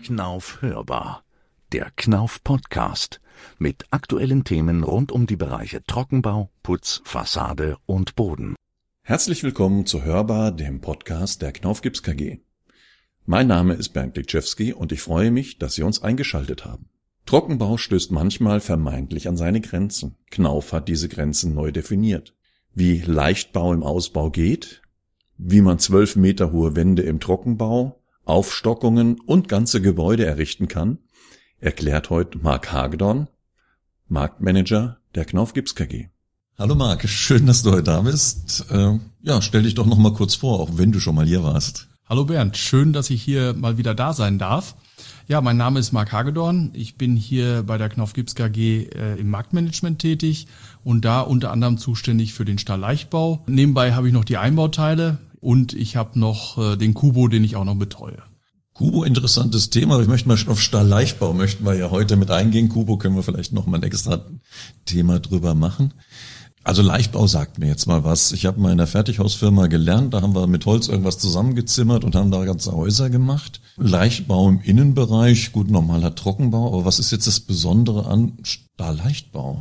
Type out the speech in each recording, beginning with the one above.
Knauf hörbar. Der Knauf Podcast mit aktuellen Themen rund um die Bereiche Trockenbau, Putz, Fassade und Boden. Herzlich willkommen zu Hörbar, dem Podcast der Knauf Gips KG. Mein Name ist Bernd Liczewski und ich freue mich, dass Sie uns eingeschaltet haben. Trockenbau stößt manchmal vermeintlich an seine Grenzen. Knauf hat diese Grenzen neu definiert. Wie Leichtbau im Ausbau geht, wie man 12 Meter hohe Wände im Trockenbau, Aufstockungen und ganze Gebäude errichten kann, erklärt heute Marc Hagedorn, Marktmanager der Knauf Gips KG. Hallo Marc, schön, dass du heute da bist. Stell dich doch noch mal kurz vor, auch wenn du schon mal hier warst. Hallo Bernd, schön, dass ich hier mal wieder da sein darf. Ja, mein Name ist Marc Hagedorn. Ich bin hier bei der Knauf Gips KG im Marktmanagement tätig und da unter anderem zuständig für den Stahlleichtbau. Nebenbei habe ich noch die Einbauteile und ich habe noch den Kubo, den ich auch noch betreue. Kubo, interessantes Thema, aber ich möchte mal auf Stahlleichtbau möchten wir ja heute mit eingehen. Kubo können wir vielleicht noch mal ein extra Thema drüber machen. Also Leichtbau sagt mir jetzt mal was. Ich habe mal in der Fertighausfirma gelernt, da haben wir mit Holz irgendwas zusammengezimmert und haben da ganze Häuser gemacht. Leichtbau im Innenbereich, gut, normaler Trockenbau, aber was ist jetzt das Besondere an Stahlleichtbau?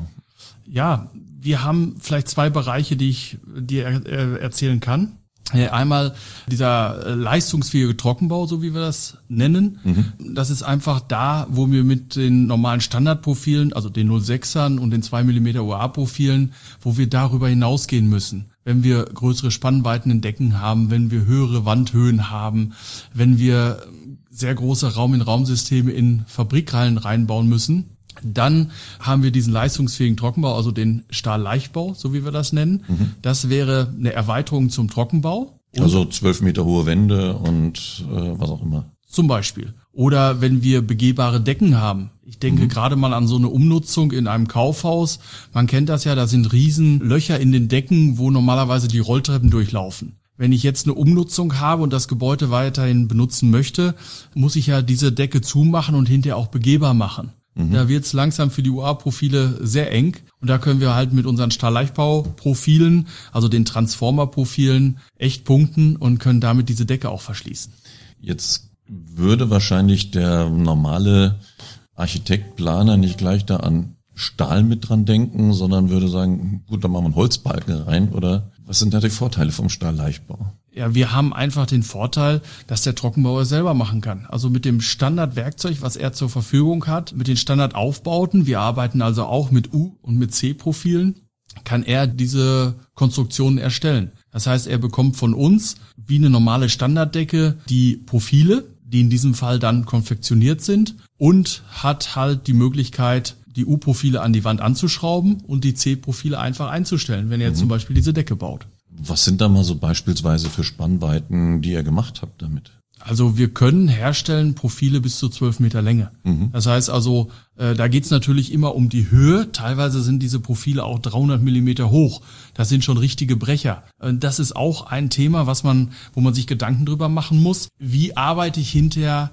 Ja, wir haben vielleicht zwei Bereiche, die ich dir erzählen kann. Einmal dieser leistungsfähige Trockenbau, so wie wir das nennen. Das ist einfach da, wo wir mit den normalen Standardprofilen, also den 06ern und den 2 mm UA-Profilen, wo wir darüber hinausgehen müssen. Wenn wir größere Spannweiten in Decken haben, wenn wir höhere Wandhöhen haben, wenn wir sehr große Raum-in-Raum-Systeme in Fabrikhallen reinbauen müssen, dann haben wir diesen leistungsfähigen Trockenbau, also den Stahlleichtbau, so wie wir das nennen. Das wäre eine Erweiterung zum Trockenbau. Also 12 Meter hohe Wände und was auch immer. Zum Beispiel. Oder wenn wir begehbare Decken haben. Ich denke gerade mal an so eine Umnutzung in einem Kaufhaus. Man kennt das ja, da sind riesen Löcher in den Decken, wo normalerweise die Rolltreppen durchlaufen. Wenn ich jetzt eine Umnutzung habe und das Gebäude weiterhin benutzen möchte, muss ich ja diese Decke zumachen und hinterher auch begehbar machen. Da wird's langsam für die UA-Profile sehr eng und da können wir halt mit unseren Stahlleichtbau-Profilen, also den Transformer-Profilen, echt punkten und können damit diese Decke auch verschließen. Jetzt würde wahrscheinlich der normale Architekt, Planer nicht gleich da an Stahl mit dran denken, sondern würde sagen, gut, dann machen wir einen Holzbalken rein, oder was sind da die Vorteile vom Stahlleichtbau? Ja, wir haben einfach den Vorteil, dass der Trockenbauer selber machen kann. Also mit dem Standardwerkzeug, was er zur Verfügung hat, mit den Standardaufbauten, wir arbeiten also auch mit U- und mit C-Profilen, kann er diese Konstruktionen erstellen. Das heißt, er bekommt von uns, wie eine normale Standarddecke, die Profile, die in diesem Fall dann konfektioniert sind, und hat halt die Möglichkeit, die U-Profile an die Wand anzuschrauben und die C-Profile einfach einzustellen, wenn er zum Beispiel diese Decke baut. Was sind da mal so beispielsweise für Spannweiten, die ihr gemacht habt damit? Also wir können herstellen Profile bis zu 12 Meter Länge. Das heißt also, da geht's natürlich immer um die Höhe. Teilweise sind diese Profile auch 300 Millimeter hoch. Das sind schon richtige Brecher. Das ist auch ein Thema, wo man sich Gedanken drüber machen muss. Wie arbeite ich hinterher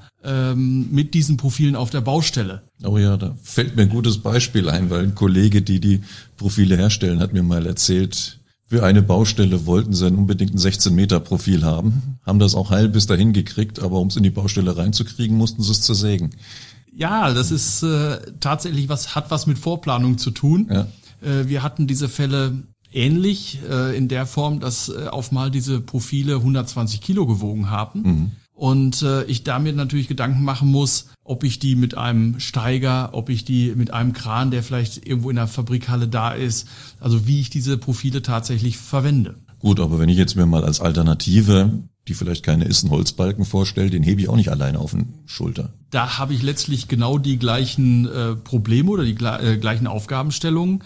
mit diesen Profilen auf der Baustelle? Oh ja, da fällt mir ein gutes Beispiel ein, weil ein Kollege, die Profile herstellen, hat mir mal erzählt, für eine Baustelle wollten sie unbedingt ein 16-Meter-Profil haben das auch heil bis dahin gekriegt, aber um es in die Baustelle reinzukriegen, mussten sie es zersägen. Ja, das ist tatsächlich hat was mit Vorplanung zu tun. Ja. Wir hatten diese Fälle ähnlich in der Form, dass auf mal diese Profile 120 Kilo gewogen haben. Und ich damit natürlich Gedanken machen muss, ob ich die mit einem Steiger, ob ich die mit einem Kran, der vielleicht irgendwo in der Fabrikhalle da ist, also wie ich diese Profile tatsächlich verwende. Gut, aber wenn ich jetzt mir mal als Alternative, die vielleicht keine ist, einen Holzbalken vorstelle, den hebe ich auch nicht alleine auf den Schulter. Da habe ich letztlich genau die gleichen Probleme oder die gleichen Aufgabenstellungen.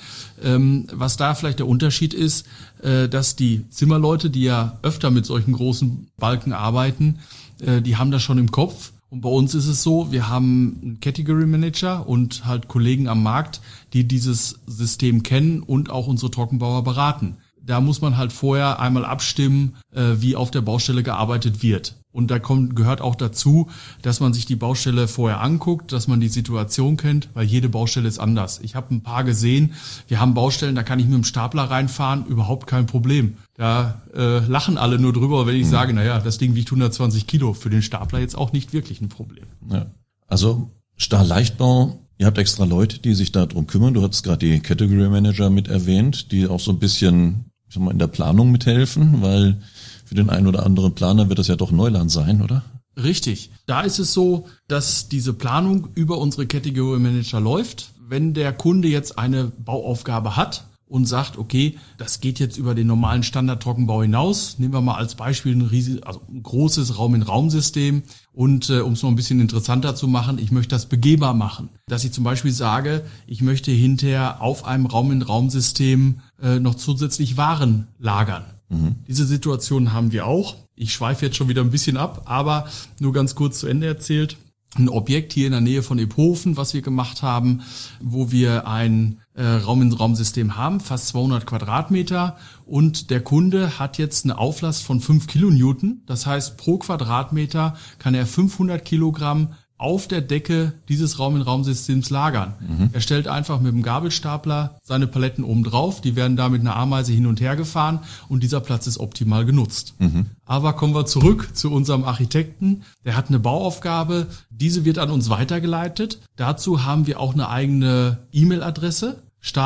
Was da vielleicht der Unterschied ist, dass die Zimmerleute, die ja öfter mit solchen großen Balken arbeiten, die haben das schon im Kopf. Und bei uns ist es so, wir haben einen Category Manager und halt Kollegen am Markt, die dieses System kennen und auch unsere Trockenbauer beraten. Da muss man halt vorher einmal abstimmen, wie auf der Baustelle gearbeitet wird. Und da gehört auch dazu, dass man sich die Baustelle vorher anguckt, dass man die Situation kennt, weil jede Baustelle ist anders. Ich habe ein paar gesehen, wir haben Baustellen, da kann ich mit dem Stapler reinfahren, überhaupt kein Problem. Da lachen alle nur drüber, wenn ich sage, naja, das Ding wiegt 120 Kilo, für den Stapler jetzt auch nicht wirklich ein Problem. Ja. Also Stahlleichtbau, ihr habt extra Leute, die sich darum kümmern. Du hattest gerade die Category Manager mit erwähnt, die auch so ein bisschen, ich sag mal, in der Planung mithelfen, weil für den einen oder anderen Planer wird das ja doch Neuland sein, oder? Richtig. Da ist es so, dass diese Planung über unsere Category Manager läuft. Wenn der Kunde jetzt eine Bauaufgabe hat und sagt, okay, das geht jetzt über den normalen Standard-Trockenbau hinaus. Nehmen wir mal als Beispiel ein großes Raum-in-Raum-System. Und um es noch ein bisschen interessanter zu machen, ich möchte das begehbar machen. Dass ich zum Beispiel sage, ich möchte hinterher auf einem Raum-in-Raum-System noch zusätzlich Waren lagern. Diese Situation haben wir auch. Ich schweife jetzt schon wieder ein bisschen ab, aber nur ganz kurz zu Ende erzählt. Ein Objekt hier in der Nähe von Iphofen, was wir gemacht haben, wo wir ein Raum-in-Raum-System haben, fast 200 Quadratmeter. Und der Kunde hat jetzt eine Auflast von 5 Kilonewton. Das heißt, pro Quadratmeter kann er 500 Kilogramm auf der Decke dieses Raum-in-Raum-Systems lagern. Er stellt einfach mit dem Gabelstapler seine Paletten oben drauf, die werden da mit einer Ameise hin und her gefahren und dieser Platz ist optimal genutzt. Aber kommen wir zurück zu unserem Architekten. Der hat eine Bauaufgabe, diese wird an uns weitergeleitet. Dazu haben wir auch eine eigene E-Mail-Adresse,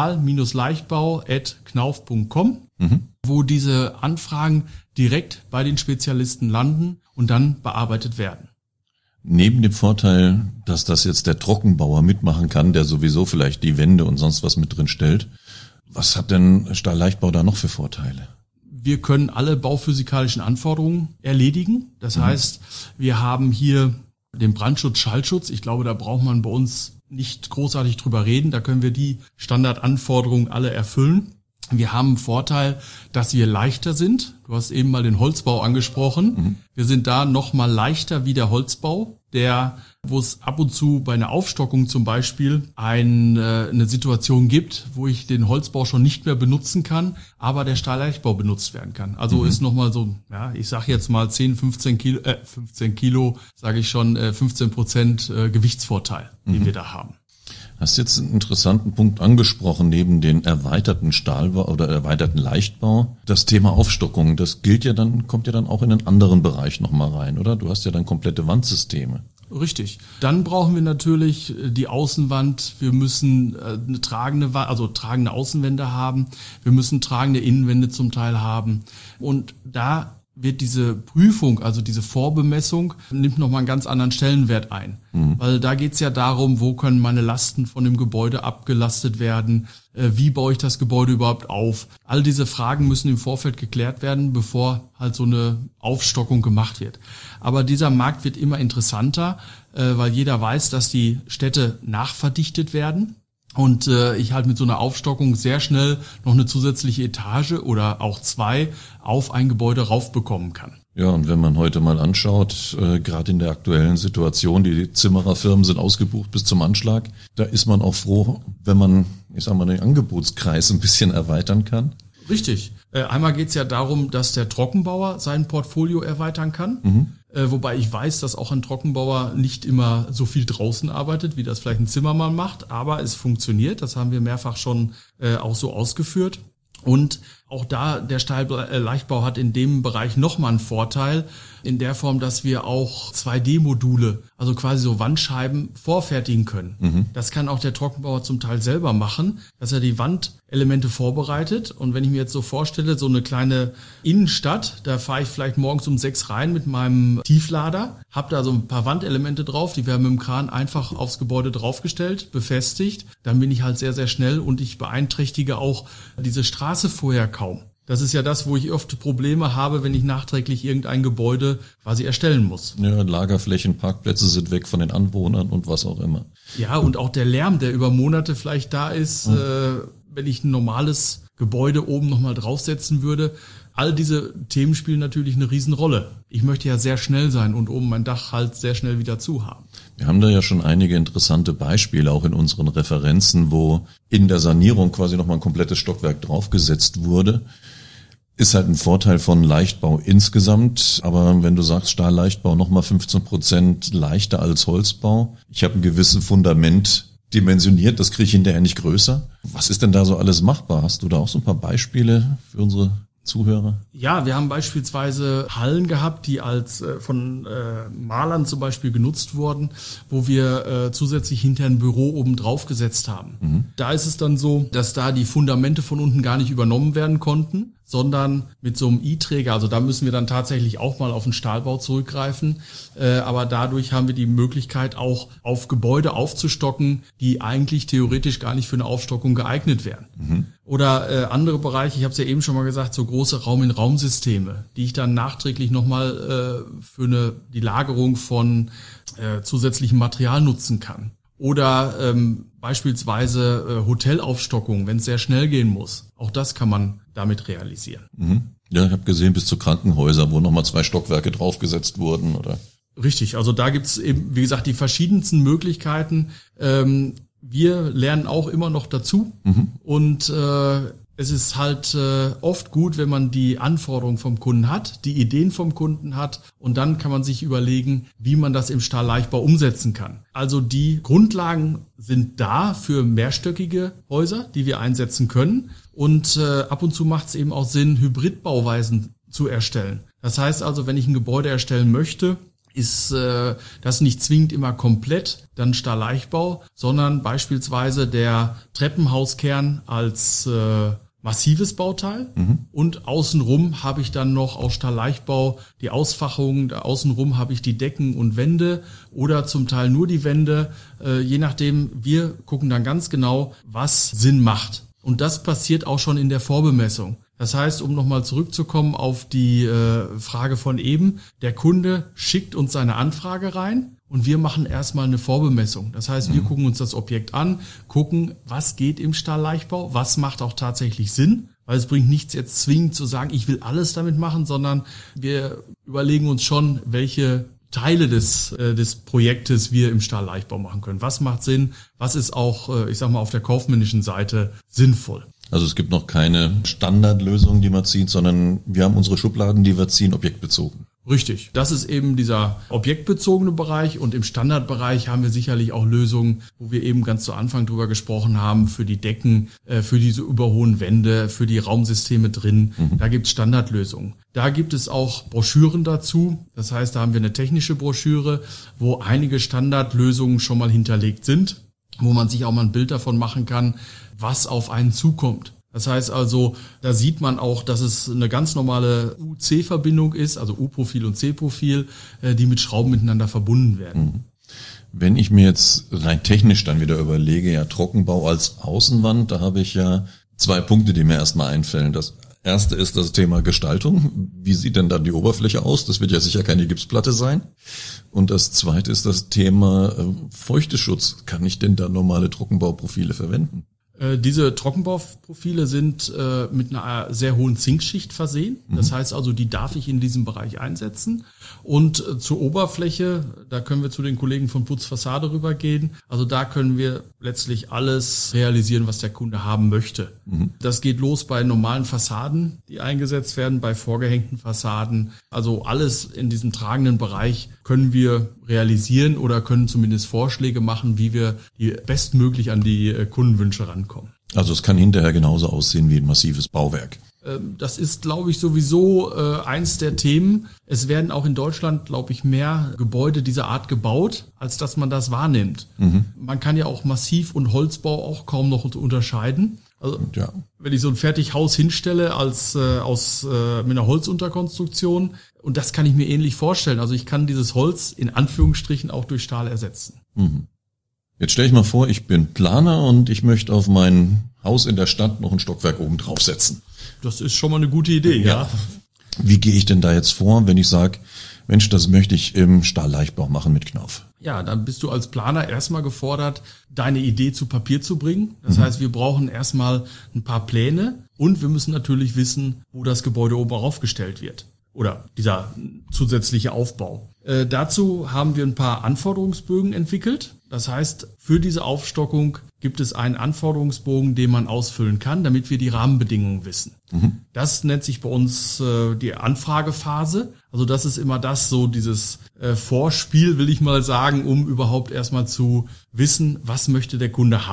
stahl-leichtbau@knauf.com, wo diese Anfragen direkt bei den Spezialisten landen und dann bearbeitet werden. Neben dem Vorteil, dass das jetzt der Trockenbauer mitmachen kann, der sowieso vielleicht die Wände und sonst was mit drin stellt, was hat denn Stahlleichtbau da noch für Vorteile? Wir können alle bauphysikalischen Anforderungen erledigen. Das heißt, wir haben hier den Brandschutz, Schallschutz. Ich glaube, da braucht man bei uns nicht großartig drüber reden. Da können wir die Standardanforderungen alle erfüllen. Wir haben einen Vorteil, dass wir leichter sind. Du hast eben mal den Holzbau angesprochen. Wir sind da noch mal leichter wie der Holzbau, wo es ab und zu bei einer Aufstockung zum Beispiel eine Situation gibt, wo ich den Holzbau schon nicht mehr benutzen kann, aber der Stahlleichtbau benutzt werden kann. Also ist noch mal so, ja, ich sage jetzt mal 15 Kilo, sage ich schon, 15% Gewichtsvorteil, den wir da haben. Hast jetzt einen interessanten Punkt angesprochen, neben den erweiterten Stahlbau oder erweiterten Leichtbau. Das Thema Aufstockung, das kommt ja dann auch in einen anderen Bereich nochmal rein, oder? Du hast ja dann komplette Wandsysteme. Richtig. Dann brauchen wir natürlich die Außenwand. Wir müssen eine tragende Außenwände haben. Wir müssen tragende Innenwände zum Teil haben. Und da wird diese Prüfung, also diese Vorbemessung, nimmt nochmal einen ganz anderen Stellenwert ein. Weil da geht's ja darum, wo können meine Lasten von dem Gebäude abgelastet werden, wie baue ich das Gebäude überhaupt auf. All diese Fragen müssen im Vorfeld geklärt werden, bevor halt so eine Aufstockung gemacht wird. Aber dieser Markt wird immer interessanter, weil jeder weiß, dass die Städte nachverdichtet werden. Und ich halt mit so einer Aufstockung sehr schnell noch eine zusätzliche Etage oder auch 2 auf ein Gebäude raufbekommen kann. Ja, und wenn man heute mal anschaut, gerade in der aktuellen Situation, die Zimmererfirmen sind ausgebucht bis zum Anschlag, da ist man auch froh, wenn man, ich sag mal, den Angebotskreis ein bisschen erweitern kann. Richtig. Einmal geht's ja darum, dass der Trockenbauer sein Portfolio erweitern kann. Wobei ich weiß, dass auch ein Trockenbauer nicht immer so viel draußen arbeitet, wie das vielleicht ein Zimmermann macht. Aber es funktioniert. Das haben wir mehrfach schon auch so ausgeführt. Und auch da, der Stahlleichtbau hat in dem Bereich nochmal einen Vorteil, in der Form, dass wir auch 2D-Module, also quasi so Wandscheiben, vorfertigen können. Das kann auch der Trockenbauer zum Teil selber machen, dass er die Wandelemente vorbereitet. Und wenn ich mir jetzt so vorstelle, so eine kleine Innenstadt, da fahre ich vielleicht morgens um 6 rein mit meinem Tieflader, habe da so ein paar Wandelemente drauf, die werden mit dem Kran einfach aufs Gebäude draufgestellt, befestigt. Dann bin ich halt sehr, sehr schnell und ich beeinträchtige auch diese Straße vorher kaum. Das ist ja das, wo ich oft Probleme habe, wenn ich nachträglich irgendein Gebäude quasi erstellen muss. Ja, Lagerflächen, Parkplätze sind weg von den Anwohnern und was auch immer. Ja, und auch der Lärm, der über Monate vielleicht da ist, wenn ich ein normales Gebäude oben nochmal draufsetzen würde. All diese Themen spielen natürlich eine Riesenrolle. Ich möchte ja sehr schnell sein und oben mein Dach halt sehr schnell wieder zu haben. Wir haben da ja schon einige interessante Beispiele auch in unseren Referenzen, wo in der Sanierung quasi nochmal ein komplettes Stockwerk draufgesetzt wurde. Ist halt ein Vorteil von Leichtbau insgesamt, aber wenn du sagst Stahlleichtbau nochmal 15% leichter als Holzbau, ich habe ein gewisses Fundament dimensioniert, das kriege ich hinterher nicht größer. Was ist denn da so alles machbar? Hast du da auch so ein paar Beispiele für unsere Zuhörer? Ja, wir haben beispielsweise Hallen gehabt, die als von Malern zum Beispiel genutzt wurden, wo wir zusätzlich hinter ein Büro oben drauf gesetzt haben. Da ist es dann so, dass da die Fundamente von unten gar nicht übernommen werden konnten, sondern mit so einem I-Träger, also da müssen wir dann tatsächlich auch mal auf den Stahlbau zurückgreifen, aber dadurch haben wir die Möglichkeit auch auf Gebäude aufzustocken, die eigentlich theoretisch gar nicht für eine Aufstockung geeignet wären. Oder andere Bereiche, ich habe es ja eben schon mal gesagt, so große Raum-in-Raum-Systeme, die ich dann nachträglich nochmal für die Lagerung von zusätzlichem Material nutzen kann. Oder beispielsweise Hotelaufstockung, wenn es sehr schnell gehen muss. Auch das kann man damit realisieren. Ja, ich habe gesehen, bis zu Krankenhäuser, wo nochmal 2 Stockwerke draufgesetzt wurden, oder? Richtig, also da gibt's eben, wie gesagt, die verschiedensten Möglichkeiten. Wir lernen auch immer noch dazu und es ist halt oft gut, wenn man die Anforderungen vom Kunden hat, die Ideen vom Kunden hat und dann kann man sich überlegen, wie man das im Stahlleichtbau umsetzen kann. Also die Grundlagen sind da für mehrstöckige Häuser, die wir einsetzen können und ab und zu macht es eben auch Sinn, Hybridbauweisen zu erstellen. Das heißt also, wenn ich ein Gebäude erstellen möchte, ist das nicht zwingend immer komplett dann Stahlleichtbau, sondern beispielsweise der Treppenhauskern als massives Bauteil und außenrum habe ich dann noch aus Stahlleichtbau die Ausfachung, außenrum habe ich die Decken und Wände oder zum Teil nur die Wände, je nachdem, wir gucken dann ganz genau, was Sinn macht. Und das passiert auch schon in der Vorbemessung. Das heißt, um nochmal zurückzukommen auf die Frage von eben, der Kunde schickt uns seine Anfrage rein und wir machen erstmal eine Vorbemessung. Das heißt, wir gucken uns das Objekt an, gucken, was geht im Stahlleichtbau, was macht auch tatsächlich Sinn, weil es bringt nichts jetzt zwingend zu sagen, ich will alles damit machen, sondern wir überlegen uns schon, welche Teile des Projektes wir im Stahlleichtbau machen können. Was macht Sinn, was ist auch, ich sag mal, auf der kaufmännischen Seite sinnvoll. Also es gibt noch keine Standardlösung, die man zieht, sondern wir haben unsere Schubladen, die wir ziehen, objektbezogen. Richtig, das ist eben dieser objektbezogene Bereich und im Standardbereich haben wir sicherlich auch Lösungen, wo wir eben ganz zu Anfang drüber gesprochen haben, für die Decken, für diese überhohen Wände, für die Raumsysteme drin. Da gibt es Standardlösungen. Da gibt es auch Broschüren dazu, das heißt, da haben wir eine technische Broschüre, wo einige Standardlösungen schon mal hinterlegt sind, wo man sich auch mal ein Bild davon machen kann, was auf einen zukommt. Das heißt also, da sieht man auch, dass es eine ganz normale U-C-Verbindung ist, also U-Profil und C-Profil, die mit Schrauben miteinander verbunden werden. Wenn ich mir jetzt rein technisch dann wieder überlege, ja, Trockenbau als Außenwand, da habe ich ja 2 Punkte, die mir erstmal einfallen. Das erste ist das Thema Gestaltung. Wie sieht denn dann die Oberfläche aus? Das wird ja sicher keine Gipsplatte sein. Und das zweite ist das Thema Feuchteschutz. Kann ich denn da normale Trockenbauprofile verwenden? Diese Trockenbauprofile sind mit einer sehr hohen Zinkschicht versehen. Das heißt also, die darf ich in diesem Bereich einsetzen. Und zur Oberfläche, da können wir zu den Kollegen von Putzfassade rübergehen. Also da können wir letztlich alles realisieren, was der Kunde haben möchte. Das geht los bei normalen Fassaden, die eingesetzt werden, bei vorgehängten Fassaden. Also alles in diesem tragenden Bereich können wir realisieren oder können zumindest Vorschläge machen, wie wir die bestmöglich an die Kundenwünsche rankommen. Also es kann hinterher genauso aussehen wie ein massives Bauwerk. Das ist, glaube ich, sowieso eins der Themen. Es werden auch in Deutschland, glaube ich, mehr Gebäude dieser Art gebaut, als dass man das wahrnimmt. Man kann ja auch Massiv- und Holzbau auch kaum noch unterscheiden. Also, ja. Wenn ich so ein Fertighaus hinstelle mit einer Holzunterkonstruktion, und das kann ich mir ähnlich vorstellen. Also ich kann dieses Holz in Anführungsstrichen auch durch Stahl ersetzen. Jetzt stelle ich mal vor, ich bin Planer und ich möchte auf mein Haus in der Stadt noch ein Stockwerk oben draufsetzen. Das ist schon mal eine gute Idee, ja. Wie gehe ich denn da jetzt vor, wenn ich sage, Mensch, das möchte ich im Stahlleichtbau machen mit Knauf? Ja, dann bist du als Planer erstmal gefordert, deine Idee zu Papier zu bringen. Das heißt, wir brauchen erstmal ein paar Pläne und wir müssen natürlich wissen, wo das Gebäude oben aufgestellt wird. Oder dieser zusätzliche Aufbau. Dazu haben wir ein paar Anforderungsbögen entwickelt. Das heißt, für diese Aufstockung gibt es einen Anforderungsbogen, den man ausfüllen kann, damit wir die Rahmenbedingungen wissen. Das nennt sich bei uns die Anfragephase. Also das ist immer dieses Vorspiel, will ich mal sagen, um überhaupt erstmal zu wissen, was möchte der Kunde haben.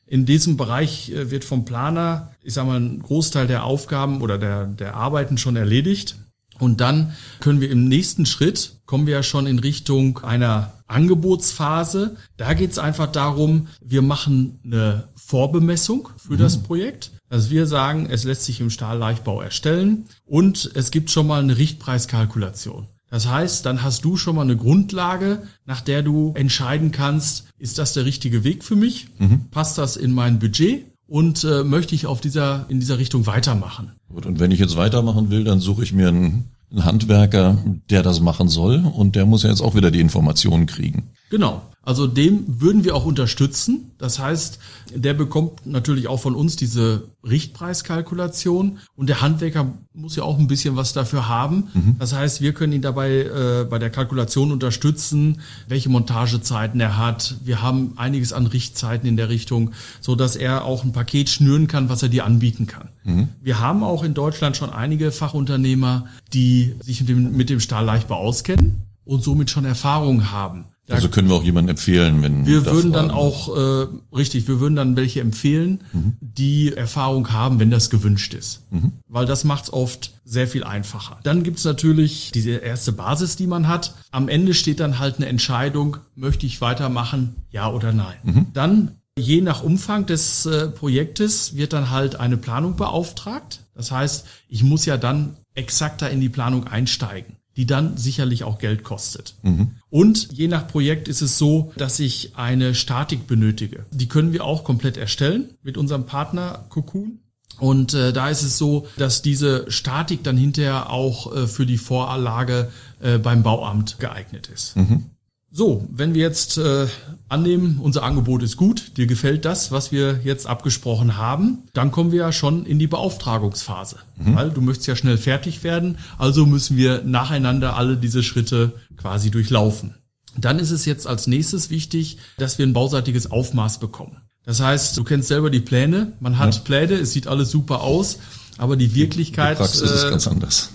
In diesem Bereich wird vom Planer, ich sag mal, ein Großteil der Aufgaben oder der Arbeiten schon erledigt. Und dann können wir im nächsten Schritt, kommen wir ja schon in Richtung einer Angebotsphase. Da geht es einfach darum, wir machen eine Vorbemessung für das Projekt. Also wir sagen, es lässt sich im Stahlleichtbau erstellen und es gibt schon mal eine Richtpreiskalkulation. Das heißt, dann hast du schon mal eine Grundlage, nach der du entscheiden kannst, ist das der richtige Weg für mich? Passt das in mein Budget? Und möchte ich in dieser Richtung weitermachen? Gut, und wenn ich jetzt weitermachen will, dann suche ich mir einen Handwerker, der das machen soll, und der muss ja jetzt auch wieder die Informationen kriegen. Genau. Also dem würden wir auch unterstützen. Das heißt, der bekommt natürlich auch von uns diese Richtpreiskalkulation und der Handwerker muss ja auch ein bisschen was dafür haben. Das heißt, wir können ihn dabei bei der Kalkulation unterstützen, welche Montagezeiten er hat. Wir haben einiges an Richtzeiten in der Richtung, so dass er auch ein Paket schnüren kann, was er dir anbieten kann. Wir haben auch in Deutschland schon einige Fachunternehmer, die sich mit dem Stahlleichtbau auskennen und somit schon Erfahrung haben. Also können wir auch jemanden empfehlen, wenn wir würden dann auch wir würden dann welche empfehlen, die Erfahrung haben, wenn das gewünscht ist, weil das macht es oft sehr viel einfacher. Dann gibt's natürlich diese erste Basis, die man hat. Am Ende steht dann halt eine Entscheidung: Möchte ich weitermachen, ja oder nein? Dann je nach Umfang des Projektes wird dann halt eine Planung beauftragt. Das heißt, ich muss ja dann exakter in die Planung einsteigen, die dann sicherlich auch Geld kostet. Und je nach Projekt ist es so, dass ich eine Statik benötige. Die können wir auch komplett erstellen mit unserem Partner Cocoon. Und da ist es so, dass diese Statik dann hinterher auch für die Voranlage beim Bauamt geeignet ist. So, wenn wir jetzt annehmen, unser Angebot ist gut, dir gefällt das, was wir jetzt abgesprochen haben, dann kommen wir ja schon in die Beauftragungsphase. Weil du möchtest ja schnell fertig werden, also müssen wir nacheinander alle diese Schritte quasi durchlaufen. Dann ist es jetzt als nächstes wichtig, dass wir ein bauseitiges Aufmaß bekommen. Das heißt, du kennst selber die Pläne, man hat Pläne, es sieht alles super aus, aber die Wirklichkeit, die Praxis ist ganz anders.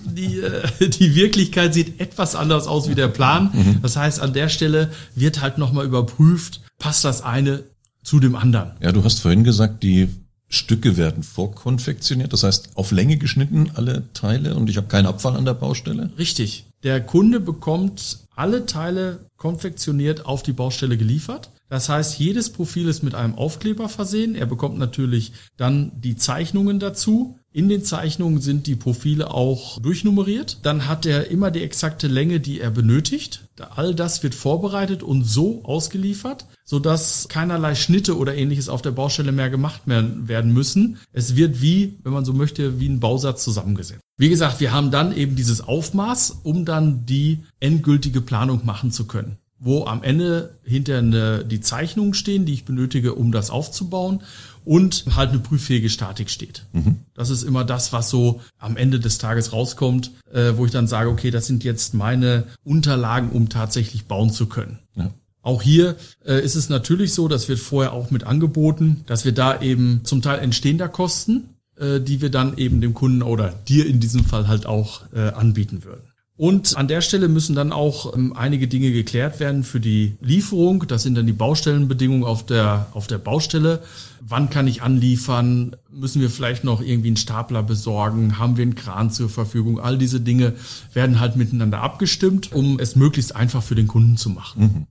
Die Wirklichkeit sieht etwas anders aus wie der Plan. Das heißt, an der Stelle wird halt nochmal überprüft, passt das eine zu dem anderen. Ja, du hast vorhin gesagt, die Stücke werden vorkonfektioniert, das heißt auf Länge geschnitten, alle Teile, und ich habe keinen Abfall an der Baustelle? Richtig. Der Kunde bekommt alle Teile konfektioniert auf die Baustelle geliefert. Das heißt, jedes Profil ist mit einem Aufkleber versehen. Er bekommt natürlich dann die Zeichnungen dazu. In den Zeichnungen sind die Profile auch durchnummeriert. Dann hat er immer die exakte Länge, die er benötigt. All das wird vorbereitet und so ausgeliefert, sodass keinerlei Schnitte oder Ähnliches auf der Baustelle mehr gemacht werden müssen. Es wird wie, wenn man so möchte, wie ein Bausatz zusammengesetzt. Wie gesagt, wir haben dann eben dieses Aufmaß, um dann die endgültige Planung machen zu können, wo am Ende hinter die Zeichnungen stehen, die ich benötige, um das aufzubauen, und halt eine prüffähige Statik steht. Das ist immer das, was so am Ende des Tages rauskommt, wo ich dann sage, okay, das sind jetzt meine Unterlagen, um tatsächlich bauen zu können. Ja. Auch hier ist es natürlich so, das wird vorher auch mit angeboten, dass wir da eben zum Teil entstehender Kosten, die wir dann eben dem Kunden oder dir in diesem Fall halt auch anbieten würden. Und an der Stelle müssen dann auch einige Dinge geklärt werden für die Lieferung. Das sind dann die Baustellenbedingungen auf der Baustelle. Wann kann ich anliefern? Müssen wir vielleicht noch irgendwie einen Stapler besorgen? Haben wir einen Kran zur Verfügung? All diese Dinge werden halt miteinander abgestimmt, um es möglichst einfach für den Kunden zu machen.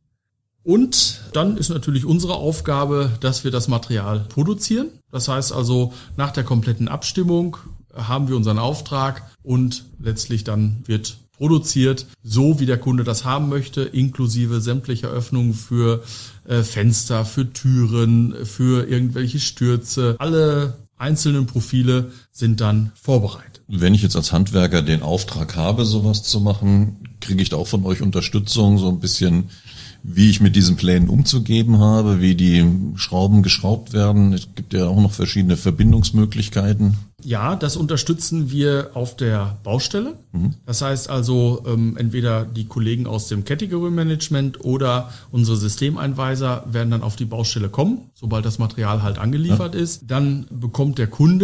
Und dann ist natürlich unsere Aufgabe, dass wir das Material produzieren. Das heißt also, nach der kompletten Abstimmung haben wir unseren Auftrag und letztlich dann wird produziert, so wie der Kunde das haben möchte, inklusive sämtlicher Öffnungen für Fenster, für Türen, für irgendwelche Stürze. Alle einzelnen Profile sind dann vorbereitet. Wenn ich jetzt als Handwerker den Auftrag habe, sowas zu machen, kriege ich da auch von euch Unterstützung, so ein bisschen, wie ich mit diesen Plänen umzugeben habe, wie die Schrauben geschraubt werden. Es gibt ja auch noch verschiedene Verbindungsmöglichkeiten. Ja, das unterstützen wir auf der Baustelle. Das heißt also, entweder die Kollegen aus dem Category Management oder unsere Systemeinweiser werden dann auf die Baustelle kommen, sobald das Material halt angeliefert ist. Dann bekommt der Kunde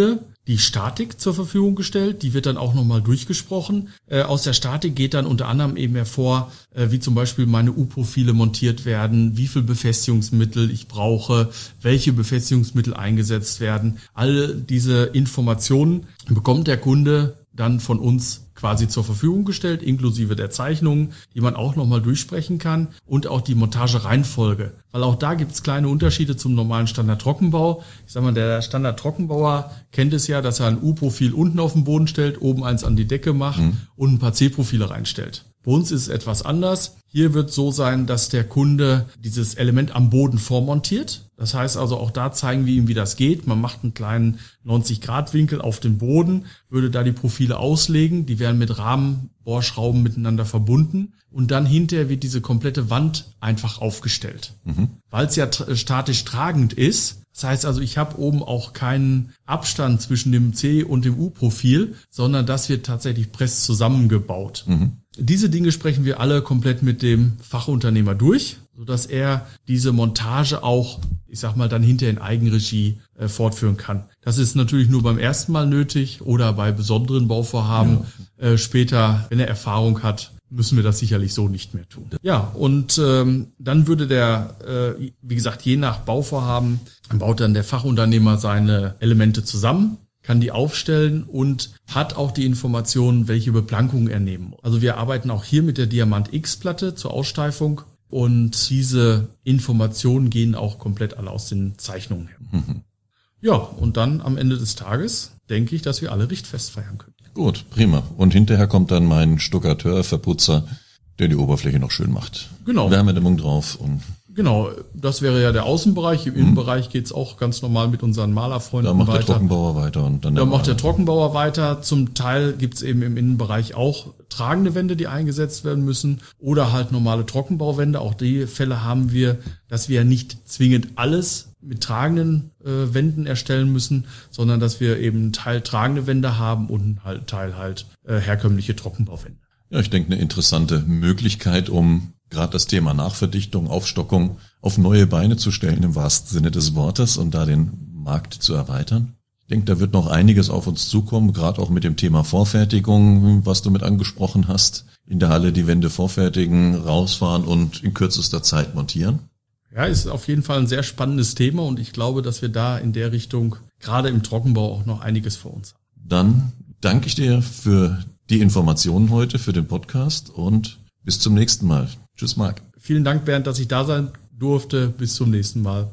die Statik zur Verfügung gestellt. Die wird dann auch nochmal durchgesprochen. Aus der Statik geht dann unter anderem eben hervor, wie zum Beispiel meine U-Profile montiert werden, wie viel Befestigungsmittel ich brauche, welche Befestigungsmittel eingesetzt werden. All diese Informationen bekommt der Kunde dann von uns quasi zur Verfügung gestellt, inklusive der Zeichnungen, die man auch nochmal durchsprechen kann, und auch die Montagereihenfolge. Weil auch da gibt es kleine Unterschiede zum normalen Standard-Trockenbau. Ich sag mal, der Standard-Trockenbauer kennt es ja, dass er ein U-Profil unten auf den Boden stellt, oben eins an die Decke macht und ein paar C-Profile reinstellt. Bei uns ist es etwas anders. Hier wird so sein, dass der Kunde dieses Element am Boden vormontiert. Das heißt also, auch da zeigen wir ihm, wie das geht. Man macht einen kleinen 90-Grad-Winkel auf den Boden, würde da die Profile auslegen. Die werden mit Rahmenbohrschrauben miteinander verbunden. Und dann hinterher wird diese komplette Wand einfach aufgestellt. Weil es ja statisch tragend ist. Das heißt also, ich habe oben auch keinen Abstand zwischen dem C- und dem U-Profil, sondern das wird tatsächlich press zusammengebaut. Diese Dinge sprechen wir alle komplett mit dem Fachunternehmer durch, sodass er diese Montage auch, ich sag mal, dann hinterher in Eigenregie fortführen kann. Das ist natürlich nur beim ersten Mal nötig oder bei besonderen Bauvorhaben. Später, wenn er Erfahrung hat, müssen wir das sicherlich so nicht mehr tun. Ja, und dann würde der, wie gesagt, je nach Bauvorhaben, baut dann der Fachunternehmer seine Elemente zusammen, kann die aufstellen und hat auch die Informationen, welche Beplankungen er nehmen muss. Also wir arbeiten auch hier mit der Diamant-X-Platte zur Aussteifung und diese Informationen gehen auch komplett alle aus den Zeichnungen her. Ja, und dann am Ende des Tages denke ich, dass wir alle richtfest feiern können. Gut, prima. Und hinterher kommt dann mein Stuckateur, Verputzer, der die Oberfläche noch schön macht. Genau. Wärmedämmung drauf und genau, das wäre ja der Außenbereich. Im Innenbereich geht's auch ganz normal mit unseren Malerfreunden da macht weiter. Der Trockenbauer weiter und dann da macht der Trockenbauer weiter. Zum Teil gibt's eben im Innenbereich auch tragende Wände, die eingesetzt werden müssen oder halt normale Trockenbauwände. Auch die Fälle haben wir, dass wir nicht zwingend alles mit tragenden Wänden erstellen müssen, sondern dass wir eben einen Teil tragende Wände haben und einen Teil herkömmliche Trockenbauwände. Ja, ich denke, eine interessante Möglichkeit, um gerade das Thema Nachverdichtung, Aufstockung auf neue Beine zu stellen, im wahrsten Sinne des Wortes, und da den Markt zu erweitern. Ich denke, da wird noch einiges auf uns zukommen, gerade auch mit dem Thema Vorfertigung, was du mit angesprochen hast. In der Halle die Wände vorfertigen, rausfahren und in kürzester Zeit montieren. Ja, ist auf jeden Fall ein sehr spannendes Thema und ich glaube, dass wir da in der Richtung, gerade im Trockenbau, auch noch einiges vor uns haben. Dann danke ich dir für die Informationen heute, für den Podcast und bis zum nächsten Mal. Tschüss, Marc. Vielen Dank, Bernd, dass ich da sein durfte. Bis zum nächsten Mal.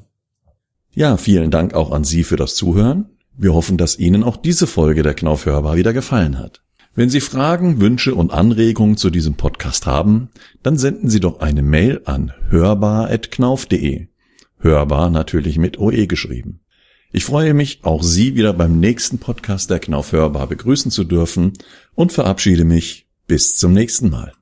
Ja, vielen Dank auch an Sie für das Zuhören. Wir hoffen, dass Ihnen auch diese Folge der Knauf Hörbar wieder gefallen hat. Wenn Sie Fragen, Wünsche und Anregungen zu diesem Podcast haben, dann senden Sie doch eine Mail an hörbar@knauf.de. Hörbar natürlich mit OE geschrieben. Ich freue mich, auch Sie wieder beim nächsten Podcast der Knauf Hörbar begrüßen zu dürfen und verabschiede mich bis zum nächsten Mal.